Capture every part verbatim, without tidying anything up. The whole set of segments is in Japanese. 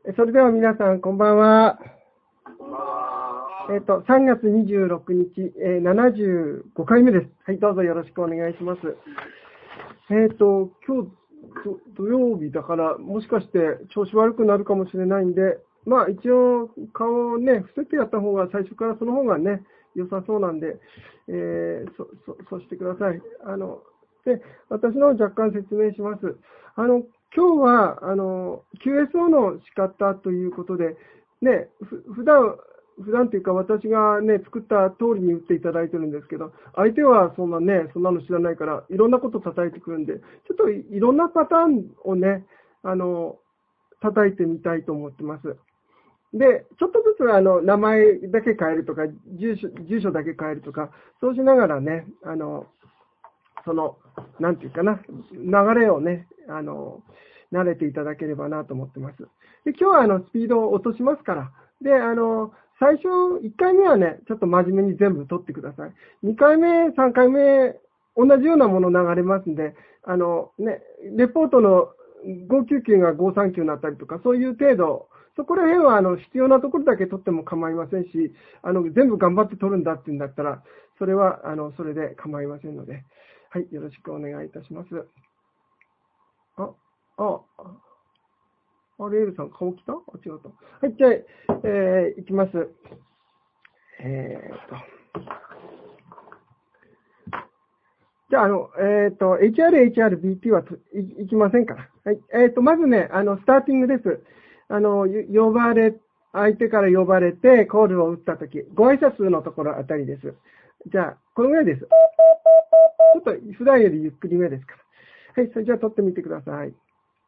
それでは皆さん、こんばんは。 こんばんは。 えっと、さんがつにじゅうろくにち、えー、ななじゅうごかいめです。はい、どうぞよろしくお願いします。えっと、今日、土曜日だから、もしかして調子悪くなるかもしれないんで、まあ一応、顔をね、伏せてやった方が、最初からその方がね、良さそうなんで、えー、そ、そ、そうしてください。あの、で、私の若干説明します。あの、今日は、あの、キューエスオー の仕方ということで、ね、ふ普段、普段っていうか私がね、作った通りに打っていただいてるんですけど、相手はそんなね、そんなの知らないから、いろんなこと叩いてくるんで、ちょっといいろんなパターンをね、あの、叩いてみたいと思ってます。で、ちょっとずつあの、名前だけ変えるとか、住所、住所だけ変えるとか、そうしながらね、あの、その、なんていうかな、流れをね、あの、慣れていただければなと思ってます。で、今日はあの、スピードを落としますから。で、あの、最初、いっかいめはね、ちょっと真面目に全部取ってください。にかいめ、さんかいめ、同じようなもの流れますんで、あの、ね、レポートのごきゅうきゅうがごさんきゅうになったりとか、そういう程度、そこら辺はあの必要なところだけ取っても構いませんし、あの全部頑張って取るんだっていうんだったら、それはあのそれで構いませんので、はい、よろしくお願いいたします。あ、あ、あ、レールさん、顔来た？あ、違った。はい、じゃあ、えー、いきます。えーっと。じゃあ、あの、えーっと、エイチアール、エイチアール、ビーティー はい、いきませんから。はい。えーっと、まずね、あの、スターティングです。あの、呼ばれ、相手から呼ばれて、コールを打ったとき、ご挨拶のところあたりです。じゃあ、このぐらいです。ちょっと普段よりゆっくりめですから。はい、それじゃあ取ってみてください。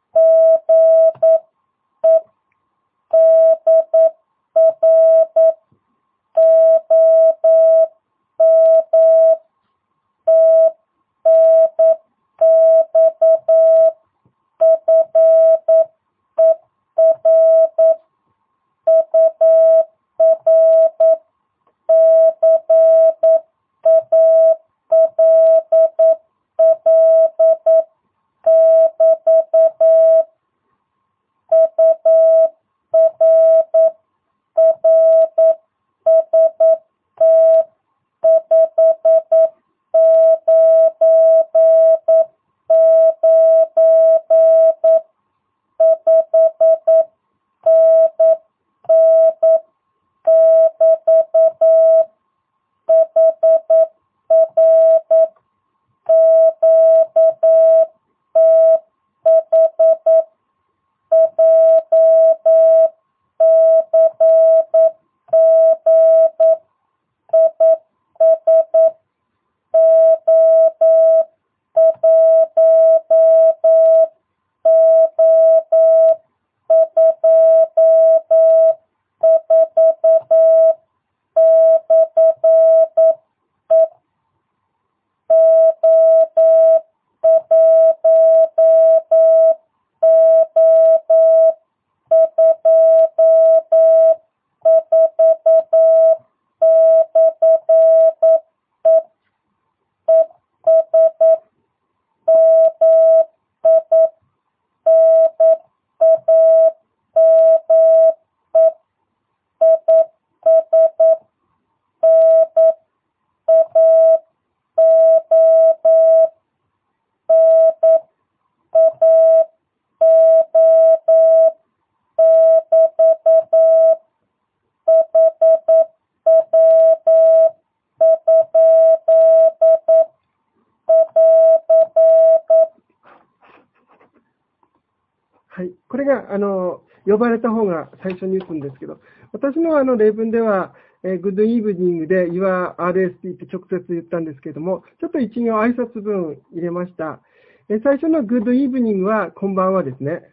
はい。これが、あの、呼ばれた方が最初に打つんですけど、私のあの例文では、えー、Good evening で Your アールエスティー って直接言ったんですけども、ちょっと一行挨拶文入れました。えー、最初の Good evening は、こんばんはですね。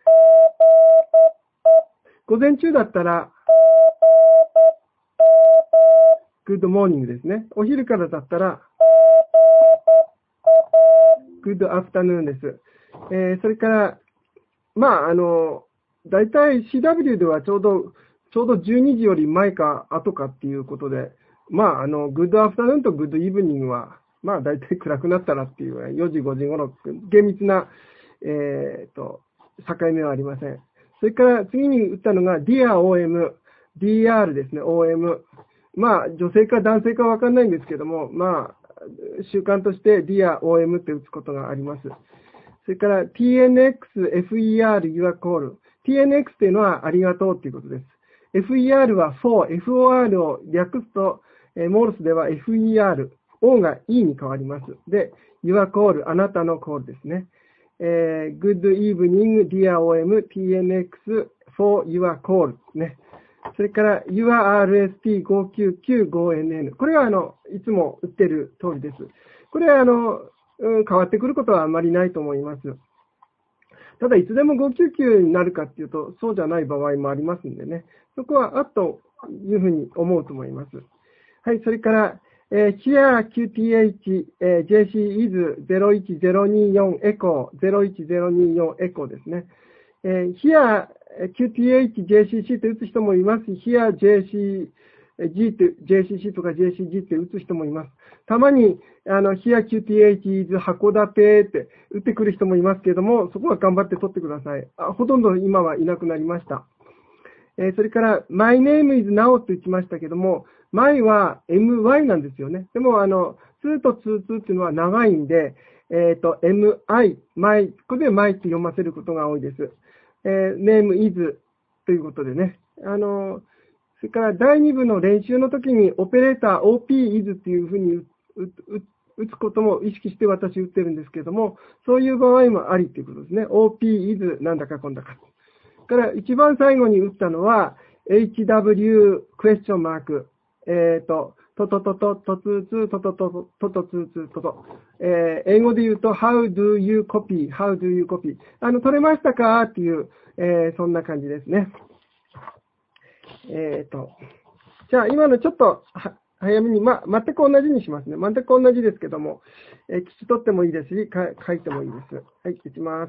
午前中だったら、Good morning ですね。お昼からだったら、Good afternoon です。えー、それから、まあ、あの、だいたい シーダブリュー ではちょうど、ちょうどじゅうにじより前か後かっていうことで、まあ、あの、グッドアフタヌーンとグッドイブニングは、まあ、だいたい暗くなったらっていう、よじ、ごじ頃、厳密な、えーと、境目はありません。 それから次に打ったのが ディアオーエム、ディーアール ですね、オーエム。まあ、女性か男性かわかんないんですけども、まあ、習慣として ディアオーエム って打つことがあります。それから ティーエヌエックス、エフイーアール、Your Call。ティーエヌエックス っていうのはありがとうっていうことです。エフイーアール は for、エフオーアール を略すと、えー、モールスでは エフイーアール、O が E に変わります。で、Your Call、あなたのコールですね。えー、Good evening, ディアオーエム、ティーエヌエックス for your call ですね。それから ユーアールエスティーごーきゅうきゅうごエヌエヌ。これはあの、いつも打ってる通りです。これはあの、うん、変わってくることはあまりないと思います。ただ、いつでもごきゅうきゅうになるかっていうと、そうじゃない場合もありますんでね。そこは、あというふうに思うと思います。はい、それから、えー、Here キューティーエイチ、えー、ジェーシー is ゼロいちゼロによん echo、ゼロいちゼロによん echo ですね。えー、Here キューティーエイチ、ジェーシーシー って打つ人もいますし、Here ジェーシージー って、ジェーシーシー とか ジェーシージー って打つ人もいます。たまに、あの、Here キューティーエイチ is 函館って打ってくる人もいますけれども、そこは頑張って取ってください。あ、ほとんど今はいなくなりました。えー、それから、My name is Nao って打ちましたけども、My は エムワイ なんですよね。でも、あの、にとににっていうのは長いんで、えっ、ー、と、エムアイ、My、ここで My って読ませることが多いです。えー、name is ということでね。あの、それからだいに部の練習の時にオペレーター オーピー is っていうふうに打つことも意識して私打ってるんですけども、そういう場合もありということですね。オーピー is なんだかこんだか。から一番最後に打ったのは エイチダブリュー クエスチョンマーク。えっ、ー、と、トトトトトツーツートトトトトトツーツートト。えー、英語で言うと How do you copy? How do you copy? あの、取れましたかっていう、えー、そんな感じですね。えっ、ー、と、じゃあ今のちょっとは早めに、ま、全く同じにしますね。全く同じですけども、えー、聞き取ってもいいですし、か書いてもいいです。はい、いきます。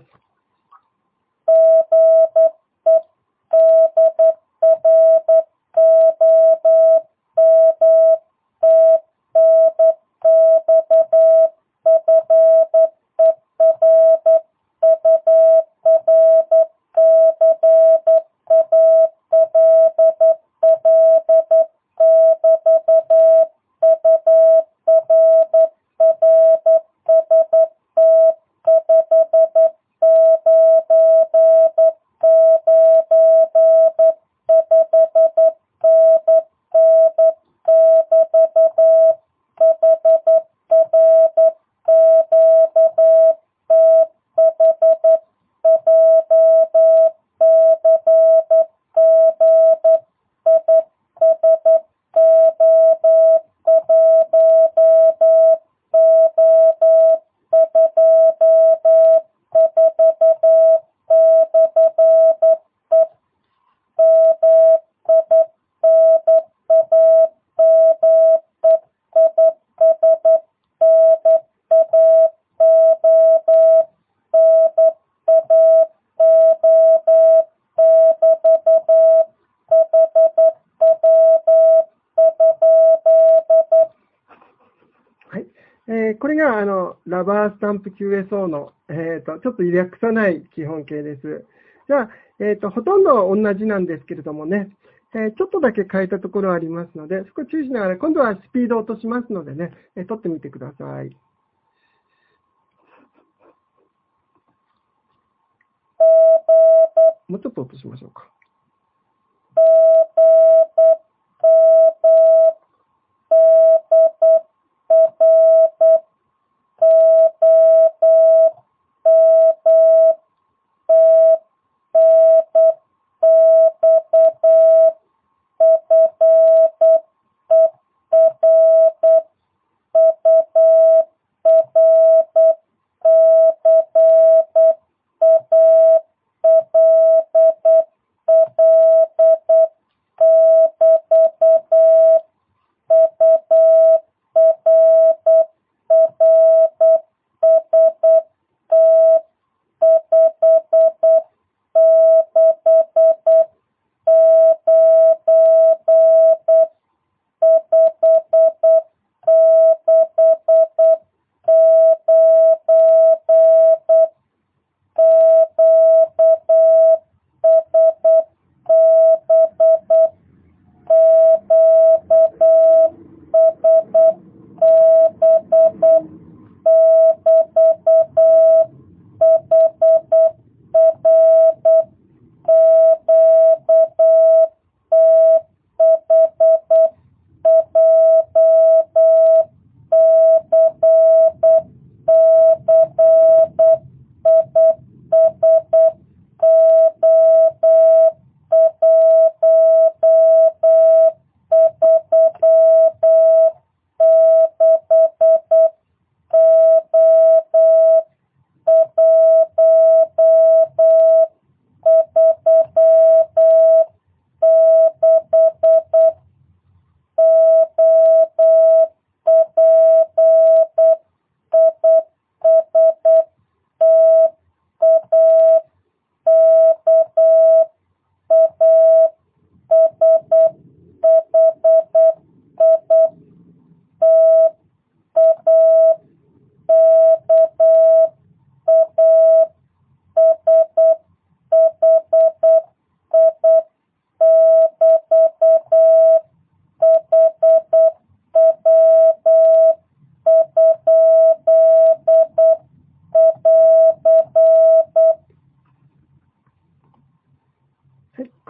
えー、これがあのラバースタンプ キューエスオー の、えーと、ちょっと略さない基本形です。じゃあ、えーと、ほとんど同じなんですけれどもね、えー、ちょっとだけ変えたところありますので、そこ注意しながら、今度はスピードを落としますのでね、えー、取ってみてください。もうちょっと落としましょうか。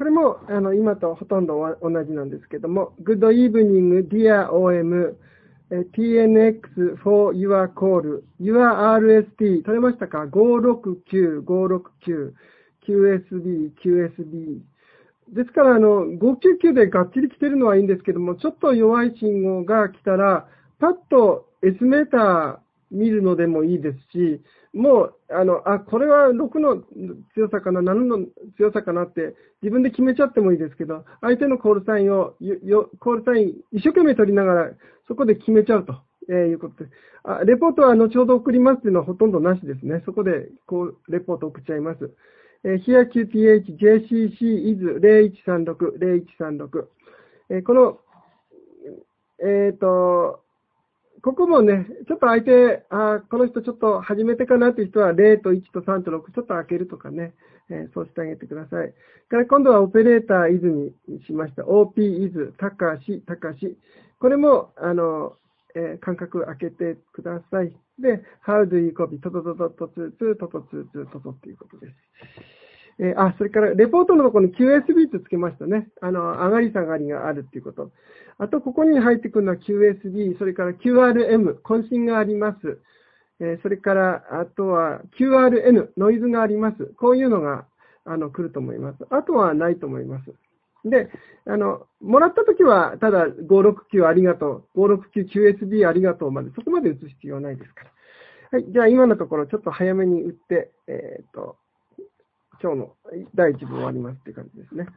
れも、あの、今とほとんど同じなんですけども、Good evening, dear オーエム、ティーエヌエックス for your call, your アールエスティー、取れましたか ?ごろくきゅう、ごろくきゅう、キューエスビー、キューエスビー。ですから、あの、ごきゅうきゅうでがっちり来てるのはいいんですけども、ちょっと弱い信号が来たら、パッと S メーター見るのでもいいですし、もう、あの、あ、これはろくの強さかな、ななの強さかなって自分で決めちゃってもいいですけど、相手のコールサインを、よコールサイン一生懸命取りながら、そこで決めちゃうと、えー、いうことで。あ、レポートは後ほど送りますっていうのはほとんどなしですね。そこで、こう、レポート送っちゃいます。えー、Here キューティーエイチ ジェーシーシー is ゼロいちさんろく ゼロいちさんろく。えー、この、えっ、ー、と、ここもね、ちょっと相手、あこの人ちょっと初めてかなっていう人はゼロといちとさんとろくちょっと開けるとかね、えー、そうしてあげてください。から今度はオペレーター is にしました。オーピー is たかし、たかし。これも、あの、えー、間隔開けてください。で、how do you copy? トトトトトツーツー、トトツーツー、トトっていうことです。えー、あ、それから、レポートのところに キューエスビー とつけましたね。あの、上がり下がりがあるっていうこと。あと、ここに入ってくるのは キューエスビー、それから キューアールエム、渾身があります。えー、それから、あとは キューアールエヌ、ノイズがあります。こういうのが、あの、来ると思います。あとはないと思います。で、あの、もらったときは、ただ、ごろくきゅうありがとう、ごろくきゅう キューエスビー ありがとうまで、そこまで打つ必要はないですから。はい、じゃあ今のところ、ちょっと早めに打って、えっと、今日のだいいち部終わりますっていう感じですね。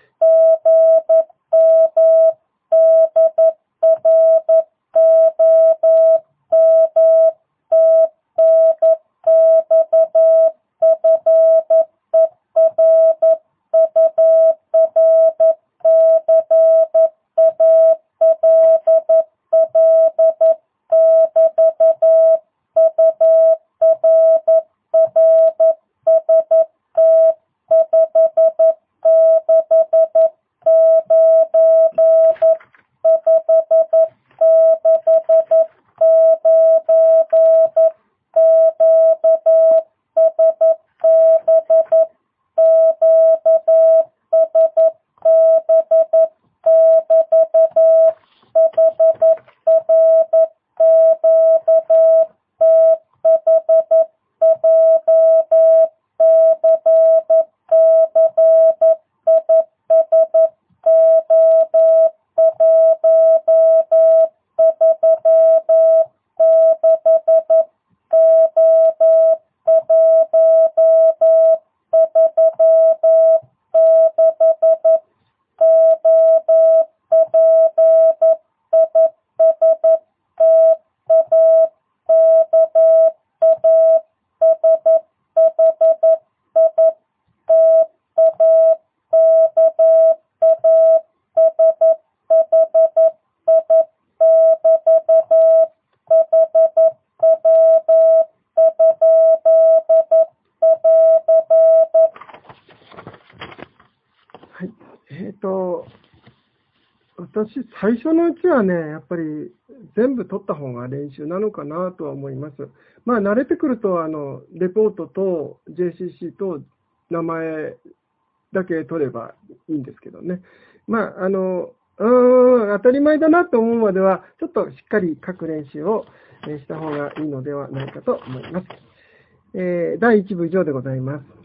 私、最初のうちはね、やっぱり全部取った方が練習なのかなとは思います。まあ、慣れてくると、あの、レポートと ジェーシーシー と名前だけ取ればいいんですけどね。まあ、あの、うーん、当たり前だなと思うまでは、ちょっとしっかり書く練習をした方がいいのではないかと思います。えー、だいいち部以上でございます。